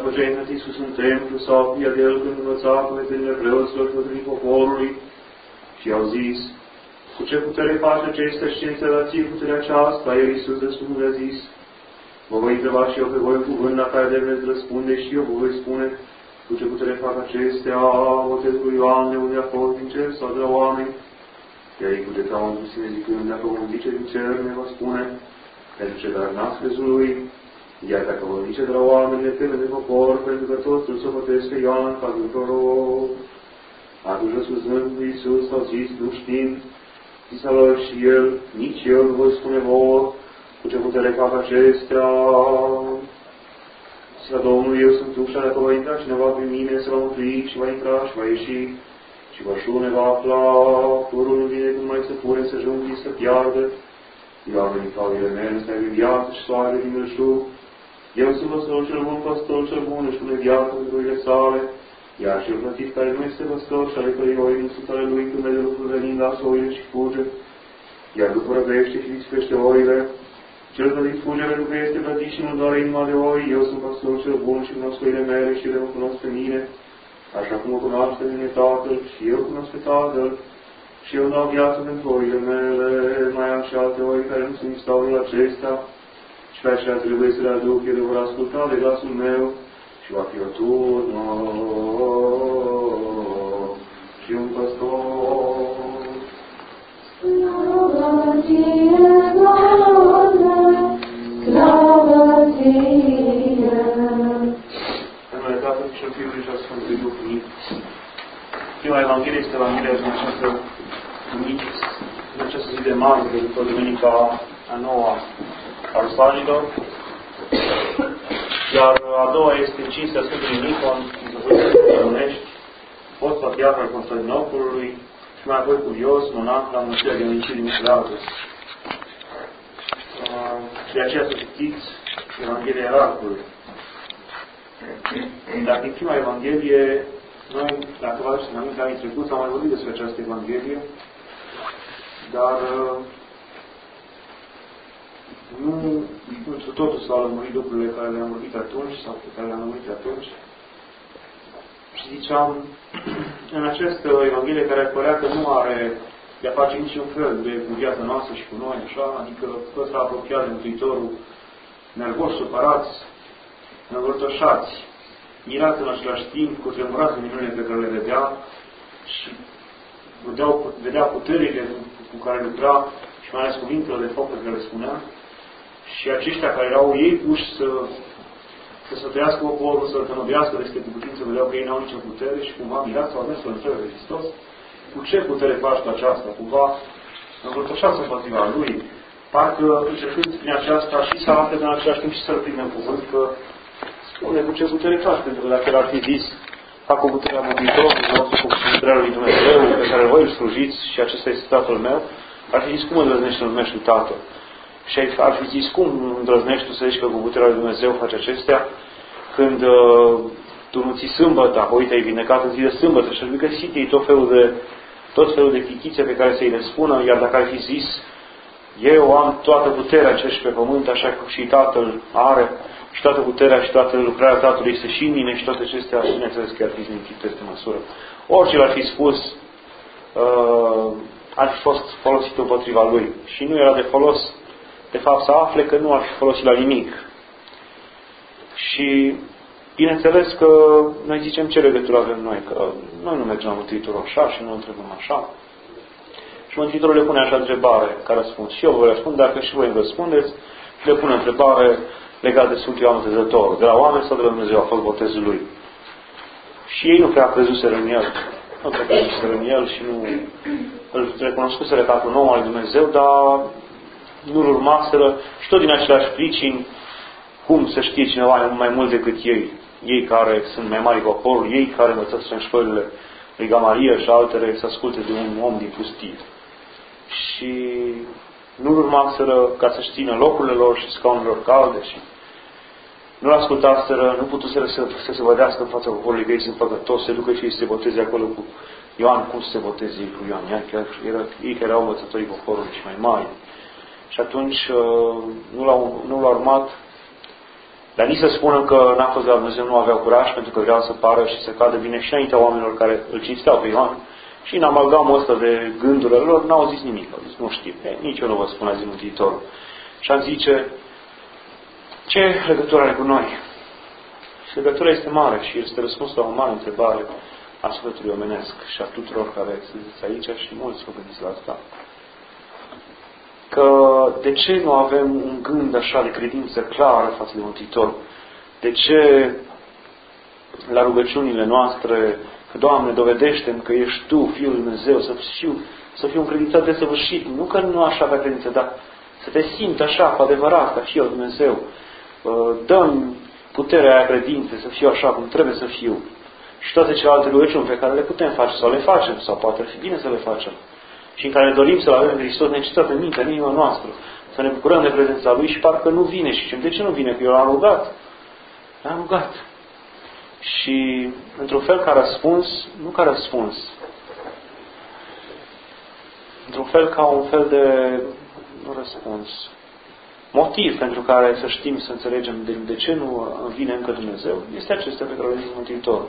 după ce a intrat Iisus în templu, s-a apropiat de el când învăța cuvintele preoților și potrivit poporului și i-au zis: cu ce putere face acestea și ce înțelepție puterea aceasta? El Iisus răspunde a zis: vă voi întreba și eu pe voi un cuvânt la care de veți răspunde și eu vă voi spune cu ce putere fac acestea. Botezul lui Ioan de unde a fost, din cer sau de la oameni? Iar ei cugetau în sine zicând: dacă vom zice din cer, ne va spune, pentru ce dar n-ați crezut lui. Iar dacă vom zice de la oameni, ne teme de popor, pentru că toți îl socotesc pe Ioan ca un proroc. Atunci răspunzând Iisus au zis: nu știm. Zisa lor și el: nici eu nu voi spune vouă cu ce putere fac acestea. Zisa Domnul: eu sunt ușa, dacă va intra cineva prin mine, se va mântui și va intra și va ieși și vășune va afla. Purul nu vine cum mai se pune să junghi să piardă. Eu am venit ca oile mele să aibă viață și soare din belșug. Eu sunt păstorul cel bun, păstorul cel bun își pune viață pentru oile sale. Iar cel plătit care nu este păstor și ale cărei oi nu sunt ale lui, când vede lucrul venind, lasă oile și fuge. Iar după răbește și dispește oile. Cel plătit fuge pentru că este plătit și nu doare inima de oi. Eu sunt păstorul cel bun și cunosc oile mele și ele mă cunosc pe mine. Așa cum mă cunoaște mine Tatăl și eu cunosc pe Tatăl. Și eu dau viață pentru oile mele. Mai am și alte oi care nu sunt nici taurul acesta. Și pe aceea trebuie să le aduc, ele vor asculta de glasul meu și va fi o turnă și un păstor. Slavă ție, Doamne, slavă ție! În numele Tatălui și al Fiului și al Sfântului Duh unit. Prima Evanghelie este Evanghelia din această duminică, în această zi de martie, după Duminica a noua a Rusalilor. Iar a doua este cinstea Sfântului Nicon, din Zăvârșile Românești, fost patriarh al Constantinopolului și mai apoi curios, monah la Mănăstirea Dionisie din Miculeatus. De aceea să citiți Evanghelia Erarhului. Dacă în prima Evanghelie, noi, dacă vă aduceți aminte, anii trecuți, am mai vorbit despre această Evanghelie, dar nu totul s-au lămurit lucrurile care le-am vorbit atunci sau pe care le-am lămurit atunci. Și ziceam, în această Evanghelie care părea că nu are de-a face niciun fel de cu viața noastră și cu noi, așa, adică ăsta apropiat de Mântuitorul, nervoși, supărați, învârtoșați, mirați în același timp, cutremurați de minunile pe care le vedea și vedea puterile cu care lucra și mai ales cuvintele de foc pe care le spunea. Și aceștia care erau ei puși să sfătuiască poporul, să-l tănăbească despre cu putință, vedeau că ei n-au nicio putere și cumva mirați sau mers să-l întrebe pe Hristos: cu ce putere faci tu aceasta? Cumva învârtoșați împotriva lui. Parcă încercând prin aceasta și să arate în același timp și să-l prindă în cuvânt, că spune cu ce putere faci, pentru că dacă el ar fi zis: fac cu puterea Mântuitorului nostru, cu puterea lui Dumnezeu, pe care voi îl slujiți și acesta este Tatăl meu, ar fi zis: cum îndrăznești să-l numești tu Tatăl? Și ar fi zis: cum îndrăznești tu să zici că cu puterea lui Dumnezeu faci acestea, când tu nu ții sâmbătă, apă, uite, ai vindecat în zi de sâmbătă și ar fi găsit ei tot felul de chichițe pe care să-i le spună, iar dacă ar fi zis: eu am toată puterea în cer și pe pământ, așa cum și Tatăl are, și toată puterea și toată lucrarea Tatălui este și în mine, și toate acestea, bineînțeles că ar fi zmintit peste măsură. Orice l-ar fi spus, ar fi fost folosit împotriva lui. Și nu era de folos, de fapt, să afle că nu ar fi folosit la nimic. Și bineînțeles că noi zicem ce legătură avem noi, că noi nu mergem la Mântuitorul așa și nu întrebăm așa. Și Mântuitorul le pune așa întrebare ca răspuns. Și eu vă răspund, dacă și voi îmi răspundeți, și le pune întrebare legată de Sfântul Ioan Botezătorul. De la oameni sau de la Dumnezeu a fost botezul lui? Și ei nu prea crezuseră în el. Nu prea crezuseră în el și nu îl recunoscuseră ca un om al lui Dumnezeu, dar nu-l urmaseră și tot din aceleași pricini, cum să știe cineva mai mult decât ei. Ei care sunt mai mari poporul, ei care învățați în școlile lui Gamalia și altele să asculte de un om din pustie. Și nu-l urmaseră ca să-și țină locurile lor și scaunelor calde și nu-l ascultaseră, nu putuseră să se vădească în fața poporului că ei sunt păcătoși, se ducă și ei să se boteze acolo cu Ioan, cum să se boteze ei cu Ioan. Ei care erau învățătorii poporului și mai mari. Și atunci nu l-au urmat Dar nici să spună că n-a fost de la Dumnezeu, nu aveau curaj, pentru că vreau să pară și să cadă bine și înaintea oamenilor care îl cinsteau pe Ioan. Și în amalgamul ăsta de gândurile lor n-au zis nimic. Au zis, nu știu, nici eu nu vă spun azi Mântuitorul. Și am zice, ce legătură are cu noi? Și legătura este mare și este răspunsul la o mare întrebare a sufletului omenesc și a tuturor care sunteți aici și mulți vă gândiți la asta. Că de ce nu avem un gând așa de credință clară față de Mântuitor? De ce la rugăciunile noastre, că Doamne, dovedește-mi că ești Tu, Fiul lui Dumnezeu, să fiu încredințat desăvârșit, nu că nu așa avea credință, dar să te simt așa, cu adevărat, ca Fiul lui Dumnezeu. Dă-mi puterea aia credinței să fiu așa cum trebuie să fiu. Și toate celelalte rugăciuni pe care le putem face sau le facem, sau poate ar fi bine să le facem, și în care dorim să-L avem în Hristos necesitat în mintea, în inima noastră, să ne bucurăm de prezența Lui și parcă nu vine. Și zicem, de ce nu vine? Că eu l-am rugat. L-am rugat. Și, într-un fel, ca răspuns, nu ca răspuns, într-un fel ca un fel de, nu răspuns, motiv pentru care să știm, să înțelegem de ce nu vine încă Dumnezeu, este acesta pe care l-a zis Mântuitorul.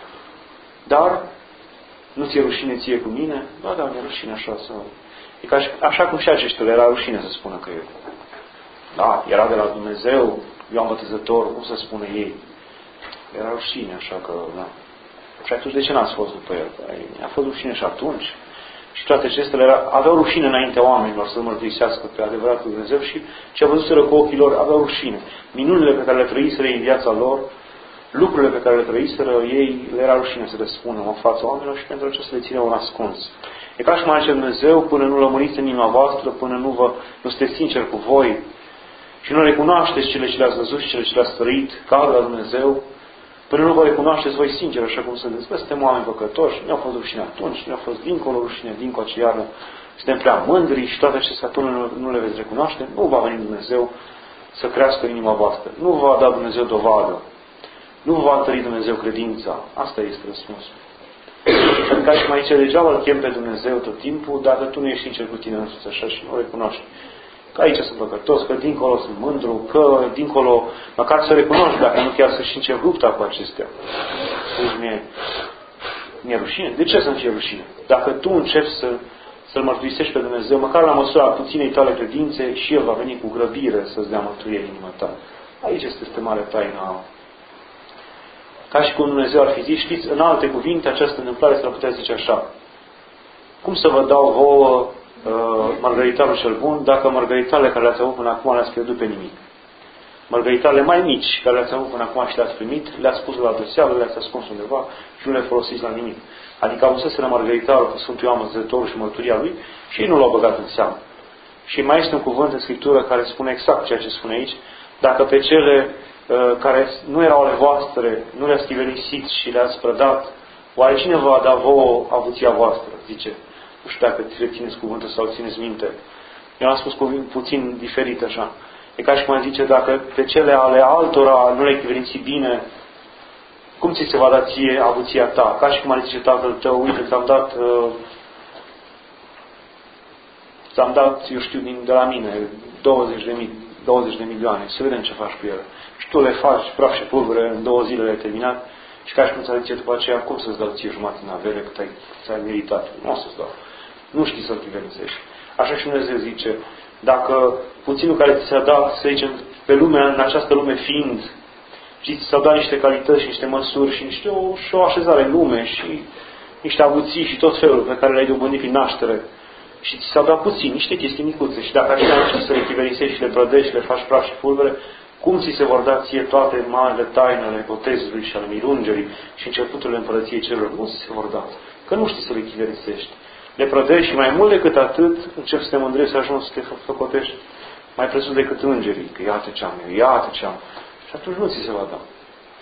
Dar, nu ți-e rușine ție cu mine? Ba da, mi-e rușine așa să... E ca așa cum și aceștia le era rușine să spună că eu. Da, era de la Dumnezeu, Ioan Botezător, cum să spună ei? Era rușine, așa că, da. Și atunci de ce n-ați fost după el? A fost rușine și atunci. Și toate acestea aveau rușine înaintea oamenilor să mărturisească pe adevăratul Dumnezeu și ce a văzuseră cu ochii lor aveau rușine. Minunile pe care le trăiseră în viața lor, lucrurile pe care le trăiseră, ei le era rușine să le spună în fața oamenilor și pentru acestea le țineau ascuns. E ca și cum zice Dumnezeu, până nu lămuriți în inima voastră, până nu sunteți sinceri cu voi și nu recunoașteți cele ce le-ați văzut și cele ce le-ați trăit ca de la Dumnezeu, până nu vă recunoașteți voi sinceri, așa cum sunteți. Bă, suntem oameni păcătoși, nu au fost rușine atunci, nu au fost dincolo rușine, dincolo aceea, suntem prea mândri și toate acestea până nu le veți recunoaște, nu va veni Dumnezeu să crească în inima voastră. Nu vă va da Dumnezeu dovadă. Nu vă va întări Dumnezeu credința. Asta este răspunsul. Și ca și mai zice, degeaba îl chem pe Dumnezeu tot timpul, dacă tu nu ești sincer cu tine însuți așa și nu o recunoști. Că aici sunt păcătos, că dincolo sunt mândru, că dincolo, măcar să recunoști, dacă nu chiar să-și încep lupta cu acestea. Deci mi-e rușine. De ce să-mi fie rușine? Dacă tu începi să-L mărturisești pe Dumnezeu, măcar la măsura puținei tale credințe, și El va veni cu grăbire să-ți dea mărturie în inima ta. Aici este mare taina. Ca și cum Dumnezeu ar fi zis, știți, în alte cuvinte, această întâmplare s-ar putea zice așa. Cum să vă dau vouă mărgăritarul cel bun, dacă mărgăritarele care le-ați avut până acum le-ați pierdut pe nimic? Mărgăritarele mai mici care le-ați avut până acum și le-ați primit, le-ați pus la doseală, le-ați ascuns undeva și nu le folosiți la nimic. Adică avuseseră mărgăritarul cu Sfântul Ioan Botezătorul și mărturia lui și ei nu l-au băgat în seamă. Și mai este un cuvânt în Scriptură care spune exact ceea ce spune aici. Dacă pe cele care nu erau ale voastre, nu le-ați chiverisit și le-ați prădat, oare cine va da vouă avuția voastră? Zice. Nu știu dacă țineți cuvântul sau țineți minte. Eu am spus cuvânt puțin diferit așa. E ca și cum zice, dacă pe cele ale altora nu le-ai chiverisi bine, cum ți se va da ție avuția ta? Ca și cum ar zice tatăl tău, uite, ți-am dat, eu știu, de la mine, 20 de milioane, să vedem ce faci cu ele. Și tu le faci praf și pulbere, în 2 zile le-ai terminat și ca și cum ți-a zice după aceea, cum să-ți dau ție jumătate în avere cât ți-ai meritat? Nu o să-ți dau. Nu știi să-l chiverisești. Așa și Dumnezeu zice, dacă puținul care ți s-a dat, să zicem, pe lumea, în această lume fiind, și ți s-au dat niște calități și niște măsuri și o așezare în lume și niște avuții și tot felul pe care le-ai dobândit prin naștere și ți s-au dat puțin, niște chestii micuțe și dacă așa începi să le chiverisești și le prădești și le faci praf și pulbere, cum ți se vor da ție toate marile tainele botezului și ale mirungerii și începuturile împărăției celor? Nu ți se vor da, că nu știi să le chiverisești. Le prădești și mai mult decât atât, începi să te mândrești, să ajungi să te făcotești mai presus decât îngerii, că iată ce am eu, iată ce am. Și atunci nu ți se va da.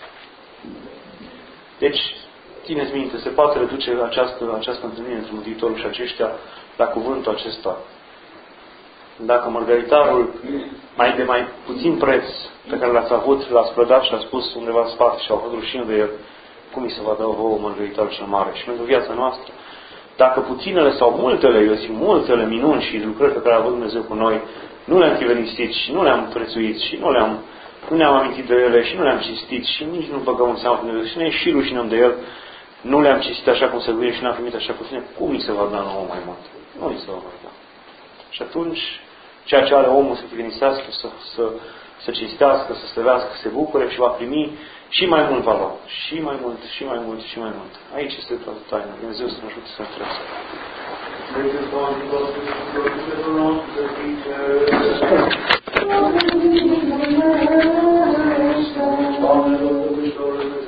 Deci, țineți minte, se poate reduce această întâlnire între Mântuitorul și aceștia la cuvântul acesta. Dacă mărgăritarul de mai puțin preț pe care l-ați avut, l-ați prădat și l-ați pus undeva în spate și au fost rușine de el, cum îi se va da vouă mărgăritarul cel mare? Și pentru viața noastră, dacă puținele sau multele, eu zic multele minuni și lucrări pe care a avut Dumnezeu cu noi, nu le-am chiverisit și nu le-am prețuit și nu le-am nu ne-am amintit de ele și nu le-am citit și nici nu băgăm în seamă pe Dumnezeu și ne și rușinăm de el, nu le-am citit așa cum se vine și n-am primit așa cum se vine, cum îi se va da nouă mai mult? Nu îi se va mai da. Și atunci, ceea ce are omul să primisească, să cinstească, să slăvească, să se bucure și va primi și mai mult va lua. Și mai mult, și mai mult, și mai mult. Aici este toată taina. Dumnezeu să ne ajute să înțelegem. Doamne, Dumnezeu,